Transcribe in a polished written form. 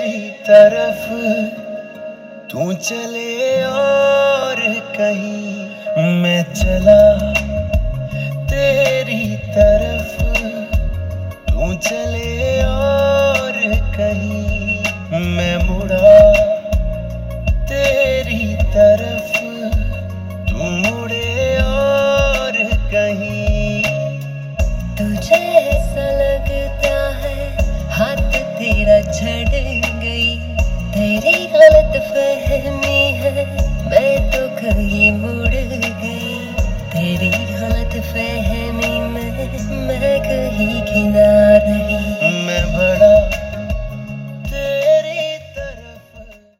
मेरी तरफ तू चले और कहीं मैं चला तेरी तरफ तू चले और कहीं मैं